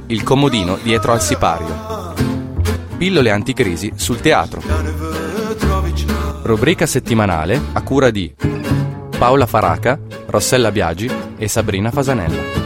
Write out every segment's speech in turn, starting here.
Il comodino dietro al sipario. Pillole anticrisi sul teatro. Rubrica settimanale a cura di Paola Faraca, Rossella Biagi e Sabrina Fasanella.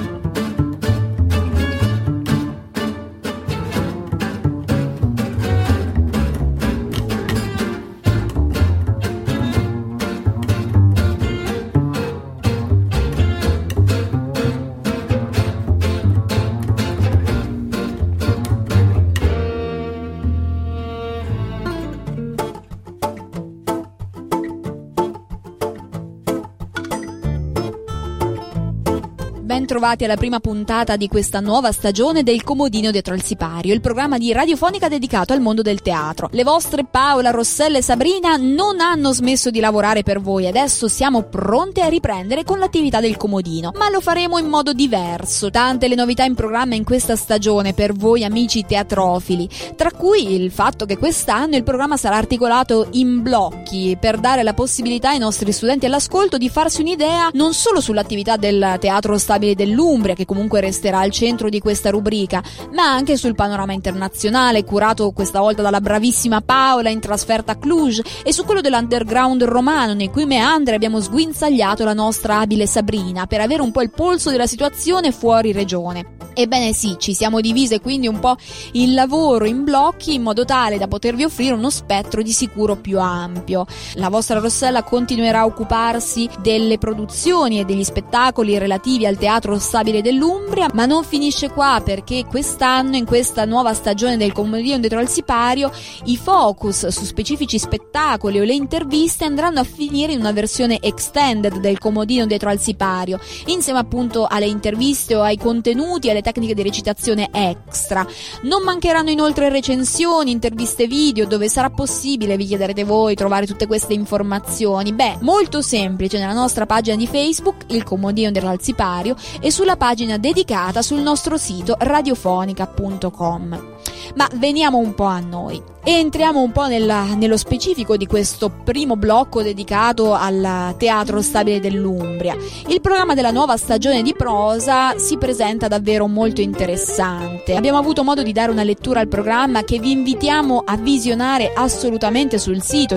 Ben trovati alla prima puntata di questa nuova stagione del Comodino dietro al sipario, il programma di radiofonica dedicato al mondo del teatro. Le vostre Paola, Rossella e Sabrina non hanno smesso di lavorare per voi, adesso siamo pronte a riprendere con l'attività del Comodino, ma lo faremo in modo diverso. Tante le novità in programma in questa stagione per voi amici teatrofili, tra cui il fatto che quest'anno il programma sarà articolato in blocchi per dare la possibilità ai nostri studenti all'ascolto di farsi un'idea non solo sull'attività del Teatro Stabile dell'Umbria, che comunque resterà al centro di questa rubrica, ma anche sul panorama internazionale, curato questa volta dalla bravissima Paola in trasferta a Cluj, e su quello dell'underground romano, nei cui meandri abbiamo sguinzagliato la nostra abile Sabrina per avere un po' il polso della situazione fuori regione. Ebbene sì, ci siamo divise quindi un po' il lavoro in blocchi in modo tale da potervi offrire uno spettro di sicuro più ampio. La vostra Rossella continuerà a occuparsi delle produzioni e degli spettacoli relativi al Teatro Stabile dell'Umbria, ma non finisce qua, perché quest'anno, in questa nuova stagione del Comodino dietro al sipario, i focus su specifici spettacoli o le interviste andranno a finire in una versione extended del Comodino dietro al sipario, insieme appunto alle interviste o ai contenuti e alle tecniche di recitazione extra. Non mancheranno inoltre recensioni, interviste video, dove sarà possibile, vi chiederete voi, trovare tutte queste informazioni. Beh, molto semplice, nella nostra pagina di Facebook, il Comodino dietro al sipario, e sulla pagina dedicata sul nostro sito radiofonica.com. Ma veniamo un po' a noi e entriamo un po' nello specifico di questo primo blocco dedicato al Teatro Stabile dell'Umbria. Il programma della nuova stagione di prosa si presenta davvero molto interessante. Abbiamo avuto modo di dare una lettura al programma che vi invitiamo a visionare assolutamente sul sito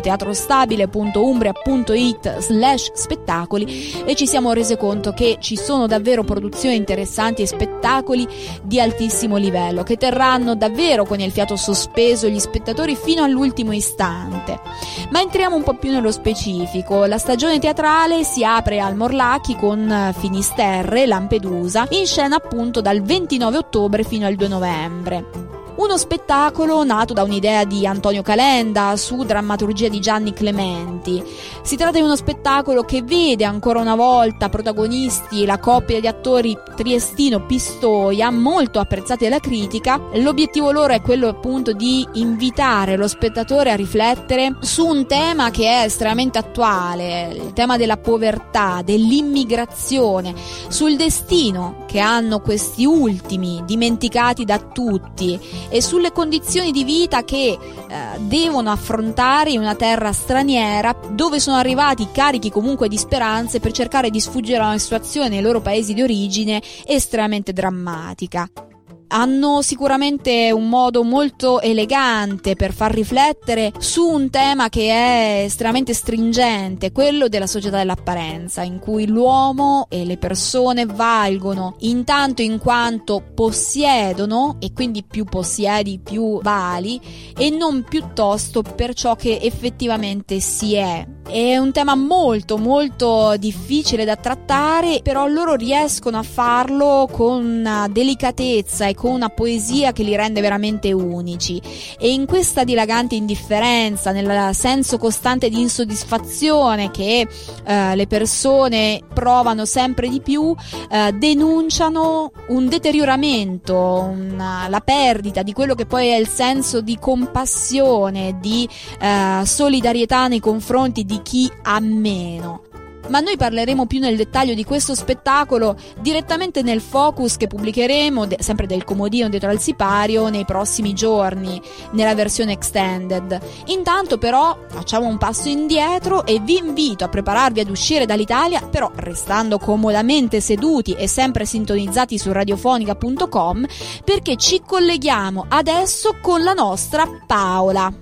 teatrostabile.umbria.it/spettacoli, e ci siamo resi conto che ci sono davvero produzioni interessanti e spettacoli di altissimo livello che terranno davvero con il fiato sospeso gli spettatori fino all'ultimo istante. Ma entriamo un po' più nello specifico. La stagione teatrale si apre al Morlacchi con Finisterre, Lampedusa, in scena appunto dal 29 ottobre fino al 2 novembre. Uno spettacolo nato da un'idea di Antonio Calenda su drammaturgia di Gianni Clementi. Si tratta di uno spettacolo che vede ancora una volta protagonisti la coppia di attori Triestino-Pistoia, molto apprezzati dalla critica. L'obiettivo loro è quello appunto di invitare lo spettatore a riflettere su un tema che è estremamente attuale, il tema della povertà, dell'immigrazione, sul destino che hanno questi ultimi, dimenticati da tutti, e sulle condizioni di vita che devono affrontare in una terra straniera, dove sono arrivati carichi comunque di speranze per cercare di sfuggire a una situazione nei loro paesi di origine estremamente drammatica. Hanno sicuramente un modo molto elegante per far riflettere su un tema che è estremamente stringente, quello della società dell'apparenza, in cui l'uomo e le persone valgono intanto in quanto possiedono, e quindi più possiedi più vali, e non piuttosto per ciò che effettivamente si è. È un tema molto molto difficile da trattare, però loro riescono a farlo con una delicatezza e con una poesia che li rende veramente unici, e in questa dilagante indifferenza, nel senso costante di insoddisfazione che le persone provano sempre di più, denunciano un deterioramento, la perdita di quello che poi è il senso di compassione, di solidarietà nei confronti di chi ha meno. Ma noi parleremo più nel dettaglio di questo spettacolo direttamente nel focus che pubblicheremo, sempre del Comodino dietro al sipario, nei prossimi giorni, nella versione extended. Intanto però facciamo un passo indietro e vi invito a prepararvi ad uscire dall'Italia, però restando comodamente seduti e sempre sintonizzati su radiofonica.com, perché ci colleghiamo adesso con la nostra Paola.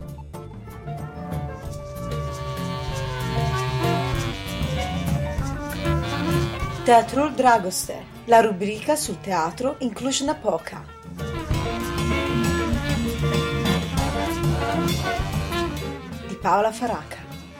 Teatrul Dragoste, la rubrica sul teatro in Cluj-Napoca. Di Paola Faraca.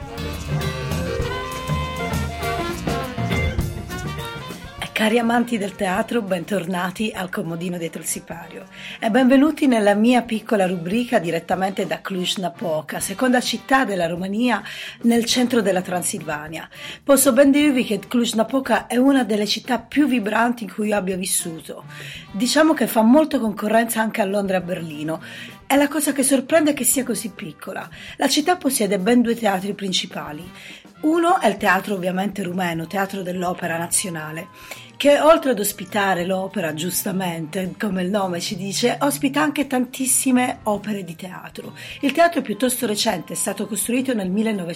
Cari amanti del teatro, bentornati al Comodino dietro il sipario e benvenuti nella mia piccola rubrica direttamente da Cluj-Napoca, seconda città della Romania nel centro della Transilvania. Posso ben dirvi che Cluj-Napoca è una delle città più vibranti in cui io abbia vissuto. Diciamo che fa molta concorrenza anche a Londra e a Berlino. E la cosa che sorprende è che sia così piccola. La città possiede ben 2 teatri principali. Uno è il teatro ovviamente rumeno, Teatro dell'Opera Nazionale, che oltre ad ospitare l'opera, giustamente, come il nome ci dice, ospita anche tantissime opere di teatro. Il teatro è piuttosto recente, è stato costruito nel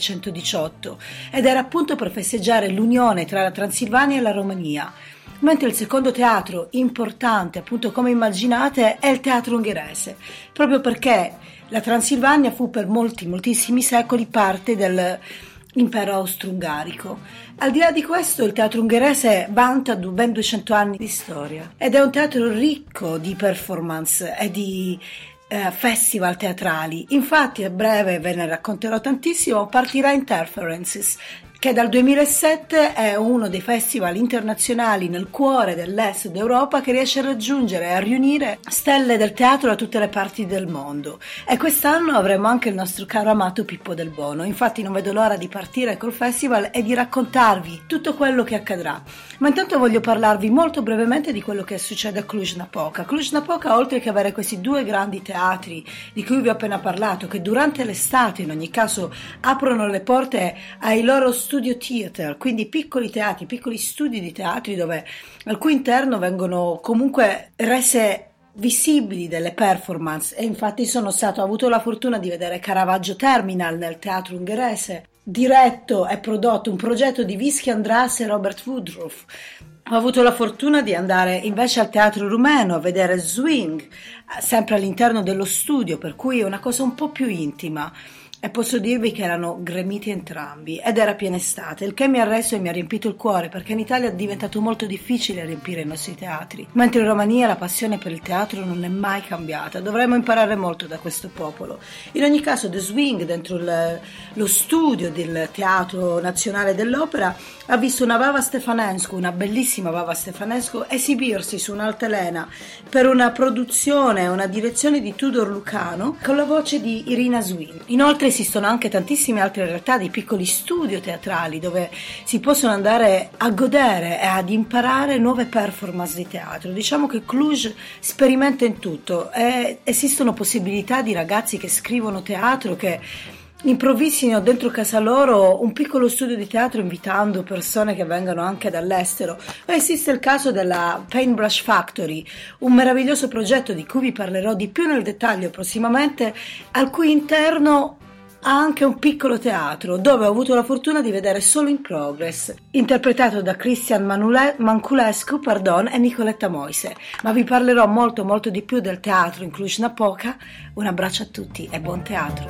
1918 ed era appunto per festeggiare l'unione tra la Transilvania e la Romania. Mentre il secondo teatro importante, appunto come immaginate, è il teatro ungherese, proprio perché la Transilvania fu per moltissimi secoli parte dell'impero austro-ungarico. Al di là di questo, il teatro ungherese vanta ben 200 anni di storia ed è un teatro ricco di performance e di festival teatrali. Infatti, a breve ve ne racconterò tantissimo. Partirà Interferences, che dal 2007 è uno dei festival internazionali nel cuore dell'est d'Europa che riesce a raggiungere e a riunire stelle del teatro da tutte le parti del mondo. E quest'anno avremo anche il nostro caro amato Pippo Del Bono. Infatti non vedo l'ora di partire col festival e di raccontarvi tutto quello che accadrà. Ma intanto voglio parlarvi molto brevemente di quello che succede a Cluj-Napoca. Cluj-Napoca, oltre che avere questi 2 grandi teatri di cui vi ho appena parlato, che durante l'estate in ogni caso aprono le porte ai loro studio theater, quindi piccoli teatri, piccoli studi di teatri al cui interno vengono comunque rese visibili delle performance. E infatti ho avuto la fortuna di vedere Caravaggio Terminal nel teatro ungherese, diretto e prodotto, un progetto di Visky András e Robert Woodruff. Ho avuto la fortuna di andare invece al teatro rumeno a vedere Swing, sempre all'interno dello studio, per cui è una cosa un po' più intima. E posso dirvi che erano gremiti entrambi ed era piena estate, il che mi ha reso e mi ha riempito il cuore, perché in Italia è diventato molto difficile riempire i nostri teatri, mentre in Romania la passione per il teatro non è mai cambiata. Dovremmo imparare molto da questo popolo. In ogni caso The Swing, dentro lo studio del Teatro Nazionale dell'Opera, ha visto una Vava Stefanescu, una bellissima Vava Stefanescu, esibirsi su un'altalena per una produzione, una direzione di Tudor Lucano con la voce di Irina Swing. Inoltre esistono anche tantissime altre realtà di piccoli studio teatrali dove si possono andare a godere e ad imparare nuove performance di teatro. Diciamo che Cluj sperimenta in tutto e esistono possibilità di ragazzi che scrivono teatro, che improvvisino dentro casa loro un piccolo studio di teatro invitando persone che vengono anche dall'estero. Esiste il caso della Paintbrush Factory, un meraviglioso progetto di cui vi parlerò di più nel dettaglio prossimamente, al cui interno ha anche un piccolo teatro dove ho avuto la fortuna di vedere Solo in Progress, interpretato da Cristian Manculescu e Nicoletta Moise. Ma vi parlerò molto di più del teatro in Cluj-Napoca. Un abbraccio a tutti e buon teatro.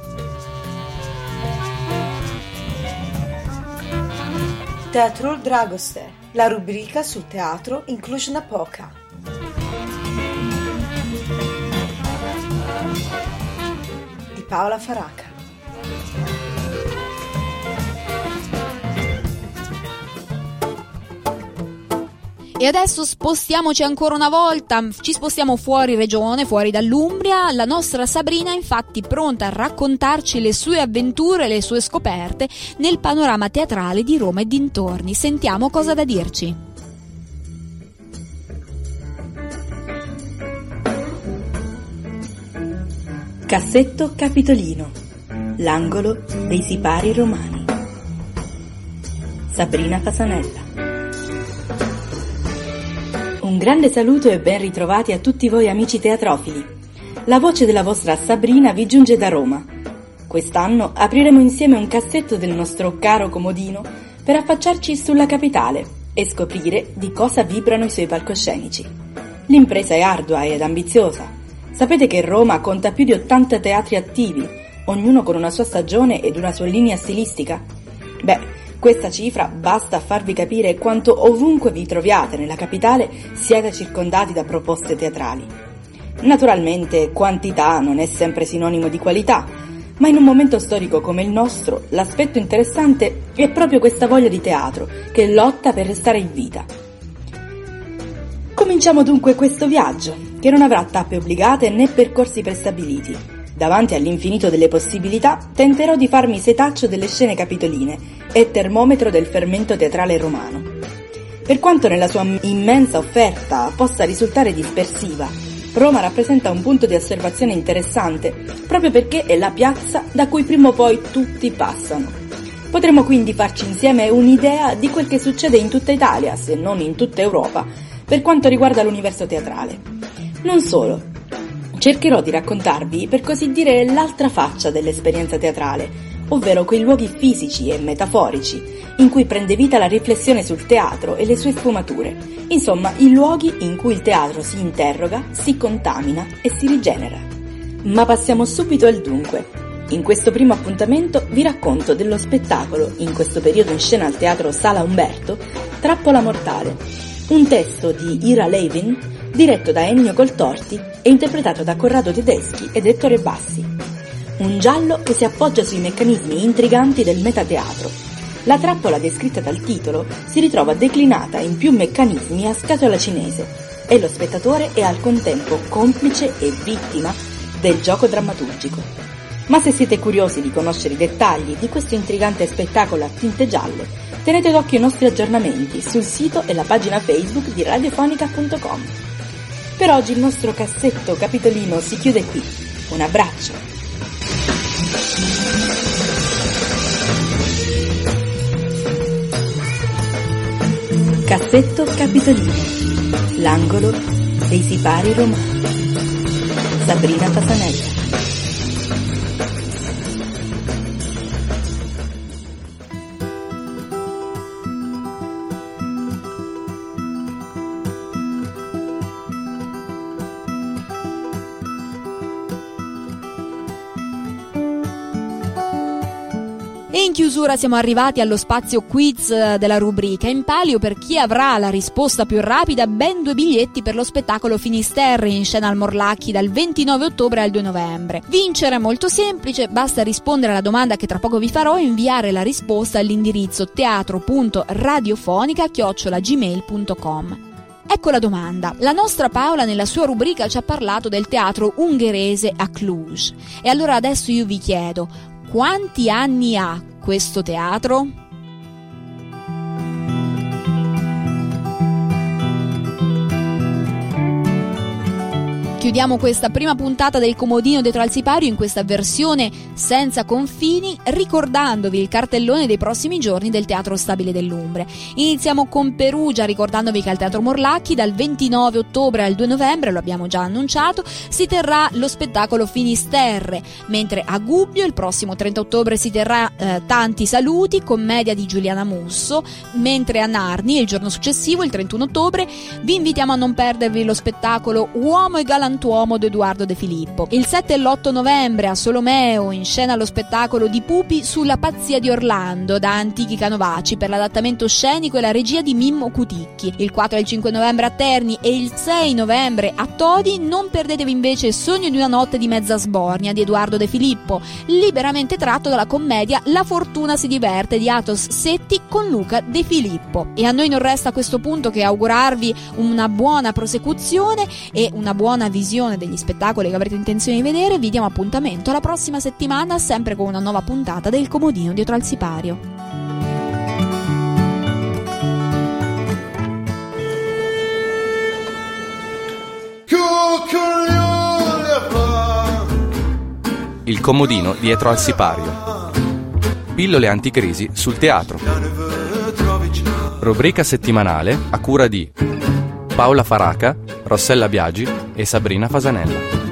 Teatrul Dragoste, la rubrica sul teatro in Cluj-Napoca. Di Paola Faraca. E adesso spostiamoci ancora una volta, ci spostiamo fuori regione, fuori dall'Umbria. La nostra Sabrina è infatti pronta a raccontarci le sue avventure, le sue scoperte nel panorama teatrale di Roma e dintorni. Sentiamo cosa ha da dirci. Cassetto Capitolino, l'angolo dei sipari romani. Sabrina Fasanella. Un grande saluto e ben ritrovati a tutti voi amici teatrofili. La voce della vostra Sabrina vi giunge da Roma. Quest'anno apriremo insieme un cassetto del nostro caro comodino per affacciarci sulla capitale e scoprire di cosa vibrano i suoi palcoscenici. L'impresa è ardua ed ambiziosa. Sapete che Roma conta più di 80 teatri attivi, ognuno con una sua stagione ed una sua linea stilistica? Beh, questa cifra basta a farvi capire quanto ovunque vi troviate nella capitale siete circondati da proposte teatrali. Naturalmente quantità non è sempre sinonimo di qualità, ma in un momento storico come il nostro l'aspetto interessante è proprio questa voglia di teatro che lotta per restare in vita. Cominciamo dunque questo viaggio, che non avrà tappe obbligate né percorsi prestabiliti. Davanti all'infinito delle possibilità, tenterò di farmi setaccio delle scene capitoline e termometro del fermento teatrale romano. Per quanto nella sua immensa offerta possa risultare dispersiva, Roma rappresenta un punto di osservazione interessante, proprio perché è la piazza da cui prima o poi tutti passano. Potremo quindi farci insieme un'idea di quel che succede in tutta Italia, se non in tutta Europa, per quanto riguarda l'universo teatrale. Non solo. Cercherò di raccontarvi, per così dire, l'altra faccia dell'esperienza teatrale, ovvero quei luoghi fisici e metaforici in cui prende vita la riflessione sul teatro e le sue sfumature. Insomma, i luoghi in cui il teatro si interroga, si contamina e si rigenera. Ma passiamo subito al dunque. In questo primo appuntamento vi racconto dello spettacolo, in questo periodo in scena al Teatro Sala Umberto, Trappola Mortale, un testo di Ira Levin, diretto da Ennio Coltorti e interpretato da Corrado Tedeschi ed Ettore Bassi. Un giallo che si appoggia sui meccanismi intriganti del metateatro. La trappola descritta dal titolo si ritrova declinata in più meccanismi a scatola cinese e lo spettatore è al contempo complice e vittima del gioco drammaturgico. Ma se siete curiosi di conoscere i dettagli di questo intrigante spettacolo a tinte gialle, tenete d'occhio i nostri aggiornamenti sul sito e la pagina Facebook di radiofonica.com. Per oggi il nostro cassetto capitolino si chiude qui. Un abbraccio. Cassetto capitolino. L'angolo dei sipari romani. Sabrina Fasanella. E in chiusura siamo arrivati allo spazio quiz della rubrica. In palio, per chi avrà la risposta più rapida, ben 2 biglietti per lo spettacolo Finisterre in scena al Morlacchi dal 29 ottobre al 2 novembre. Vincere è molto semplice, basta rispondere alla domanda che tra poco vi farò e inviare la risposta all'indirizzo teatro.radiofonica@gmail.com. Ecco la domanda. La nostra Paola nella sua rubrica ci ha parlato del teatro ungherese a Cluj. E allora adesso io vi chiedo: quanti anni ha questo teatro? Chiudiamo questa prima puntata del Comodino dietro al sipario in questa versione senza confini, ricordandovi il cartellone dei prossimi giorni del Teatro Stabile dell'Umbria. Iniziamo con Perugia, ricordandovi che al Teatro Morlacchi dal 29 ottobre al 2 novembre, lo abbiamo già annunciato, si terrà lo spettacolo Finisterre, mentre a Gubbio il prossimo 30 ottobre si terrà Tanti Saluti, commedia di Giuliana Musso, mentre a Narni il giorno successivo, il 31 ottobre, vi invitiamo a non perdervi lo spettacolo Uomo e Galantuomo di Edoardo De Filippo. Il 7 e l'8 novembre a Solomeo in scena lo spettacolo di Pupi sulla pazzia di Orlando da Antichi Canovacci per l'adattamento scenico e la regia di Mimmo Cuticchi. Il 4 e il 5 novembre a Terni e il 6 novembre a Todi. Non perdetevi invece Sogno di una notte di mezza sbornia di Edoardo De Filippo, liberamente tratto dalla commedia La fortuna si diverte di Athos Setti con Luca De Filippo. E a noi non resta a questo punto che augurarvi una buona prosecuzione e una buona visione degli spettacoli che avrete intenzione di vedere. Vi diamo appuntamento alla prossima settimana, sempre con una nuova puntata del Comodino dietro al sipario. Il Comodino dietro al sipario. Pillole anticrisi sul teatro. rubrica settimanale a cura di Paola Faraca, Rossella Biagi e Sabrina Fasanella.